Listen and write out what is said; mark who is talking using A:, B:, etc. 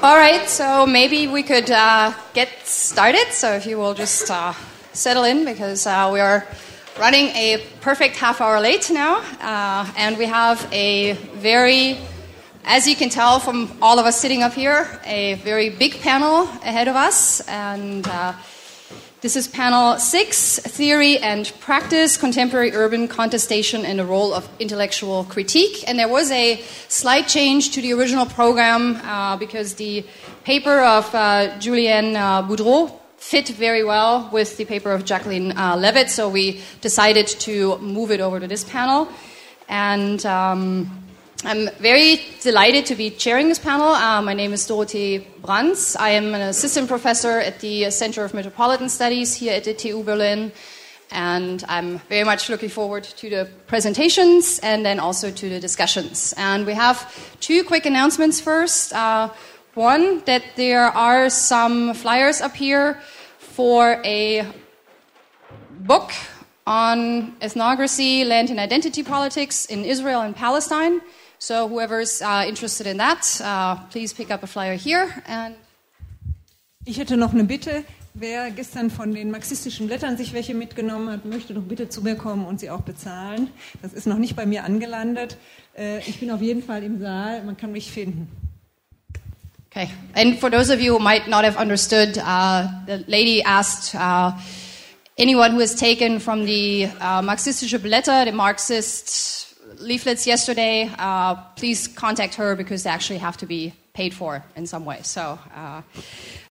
A: All right, so maybe we could get started. So if you will just settle in, because we are running a perfect half hour late now. And we have a very, as you can tell from all of us sitting up here, a very big panel ahead of us. And this is panel 6, Theory and Practice, Contemporary Urban Contestation and the Role of Intellectual Critique. And there was a slight change to the original program because the paper of Julienne Boudreau fit very well with the paper of Jacqueline Levitt, so we decided to move it over to this panel. And I'm very delighted to be chairing this panel. My name is Dorothee Brands. I am an assistant professor at the Center of Metropolitan Studies here at the TU Berlin. And I'm very much looking forward to the presentations and then also to the discussions. And we have 2 quick announcements first. One, that there are some flyers up here for a book on ethnography, land and identity politics in Israel and Palestine. So whoever's interested in that, please pick up a flyer here. And
B: ich hätte noch eine Bitte. Wer gestern von den marxistischen Blättern sich welche mitgenommen hat, möchte doch bitte zu mir kommen und sie auch bezahlen. Das ist noch nicht bei mir angelandet. Ich bin auf jeden Fall im Saal. Man kann mich finden.
A: Okay, and for those of you who might not have understood, the lady asked anyone who has taken from the Marxistische Blätter, the Marxist leaflets yesterday, please contact her because they actually have to be paid for in some way. So